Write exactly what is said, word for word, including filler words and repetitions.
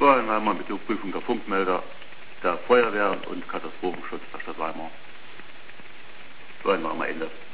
Florian mit der Prüfung der Funkmelder der Feuerwehr und Katastrophenschutz der Stadt Weimar. So, einmal am Ende.